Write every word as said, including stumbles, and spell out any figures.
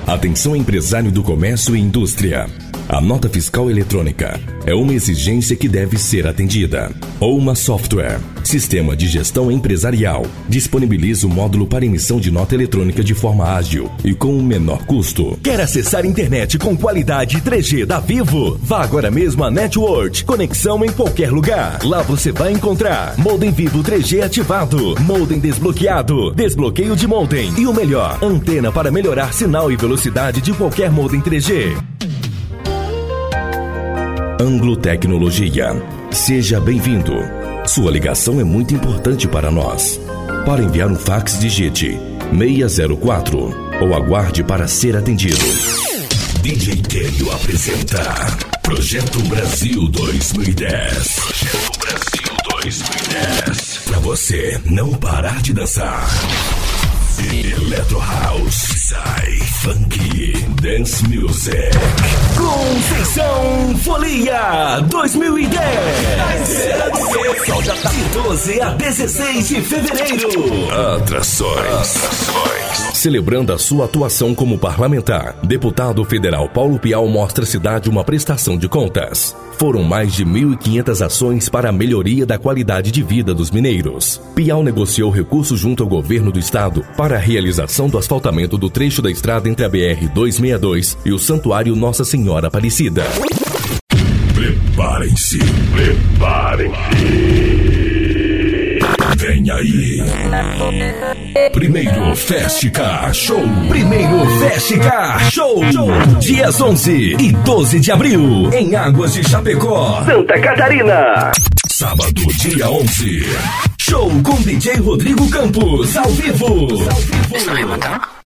Atenção empresário do comércio e indústria. A nota fiscal eletrônica é uma exigência que deve ser atendida. Ouma Software, sistema de gestão empresarial, disponibiliza o módulo para emissão de nota eletrônica de forma ágil e com o menor custo. Quer acessar a internet com qualidade três G da Vivo? Vá agora mesmo a Network, conexão em qualquer lugar. Lá você vai encontrar modem Vivo três G ativado, modem desbloqueado, desbloqueio de modem e o melhor, antena para melhorar sinal e velocidade de qualquer modem três G. Anglo Tecnologia. Seja bem-vindo. Sua ligação é muito importante para nós. Para enviar um fax, digite seis zero quatro ou aguarde para ser atendido. D J Keio apresenta Projeto Brasil dois mil e dez. Projeto Brasil dois mil e dez. Pra você não parar de dançar. Electro House, Psy, Funky, Dance Music. Conceição Folia dois mil e dez. De doze a dezesseis de fevereiro. Atrações. Atrações. Celebrando a sua atuação como parlamentar, deputado federal Paulo Pial mostra à cidade uma prestação de contas. Foram mais de mil e quinhentas ações para a melhoria da qualidade de vida dos mineiros. Pial negociou recursos junto ao governo do estado para a realização do asfaltamento do trecho da estrada entre a B R duzentos e sessenta e dois e o Santuário Nossa Senhora Aparecida. Preparem-se, preparem-se. Vem aí. Primeiro Fast Car Show. Primeiro Fast Car Show. Show. Dias onze e doze de abril, em Águas de Chapecó, Santa Catarina. Sábado, dia onze. Show com D J Rodrigo Campos, ao vivo. Ao vivo.